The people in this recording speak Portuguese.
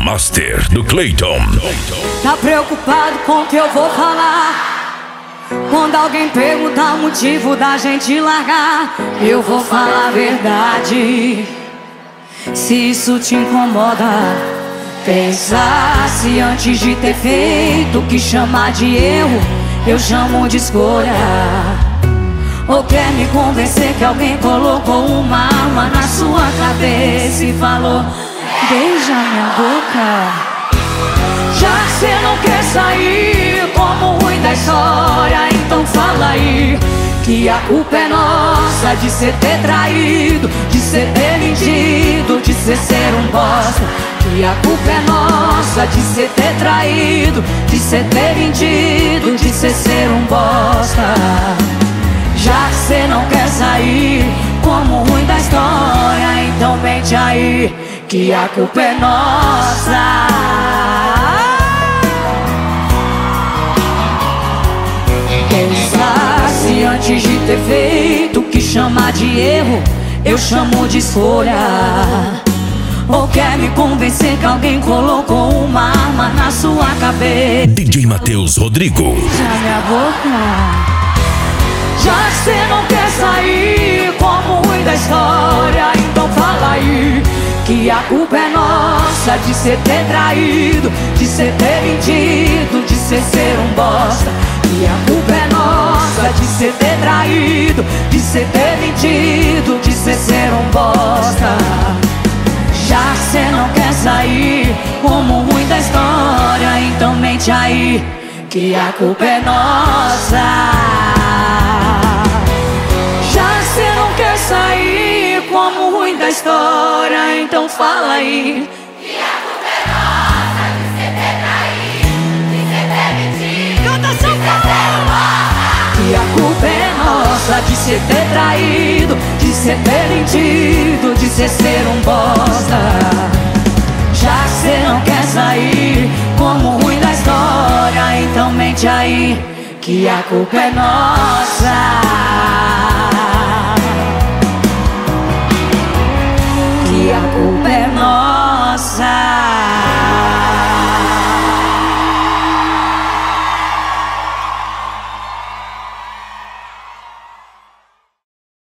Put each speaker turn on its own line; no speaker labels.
Master do Clayton.
Tá preocupado com o que eu vou falar? Quando alguém perguntar o motivo da gente largar, eu vou falar a verdade. Se isso te incomoda, pensasse antes de ter feito o que chamar de erro, eu chamo de escolha. Ou quer me convencer que alguém colocou uma arma na sua cabeça e falou: beija minha boca. Já que cê não quer sair como o ruim da história, então fala aí que a culpa é nossa de cê ter traído, de cê ter mentido, de cê ser um bosta. Que a culpa é nossa de cê ter traído, de cê ter mentido, de cê ser um bosta. Já que cê não quer sair como o ruim da história, então mente aí que a culpa é nossa. Pensasse antes de ter feito o que chamar de erro, eu chamo de escolha. Ou quer me convencer que alguém colocou uma arma na sua cabeça?
DJ Matheus Rodrigo.
Beija minha boca. Já que cê não quer sair como o ruim da história, então fala aí que a culpa é nossa de cê ter traído, de cê ter mentido, de cê ser um bosta. E a culpa é nossa de cê ter traído, de cê ter mentido, de cê ser um bosta. Já que cê não quer sair como o ruim da história, então mente aí que a culpa é nossa. Cê não quer sair como o ruim da história, então fala aí
que a culpa é nossa de cê ter traído, de cê ter mentido,
canta
de cê ser um bosta.
que a culpa é nossa de cê ter traído, de cê ter mentido, de cê ser um bosta. Já que cê não quer sair como o ruim da história, então mente aí que a culpa é nossa. Que a culpa é nossa.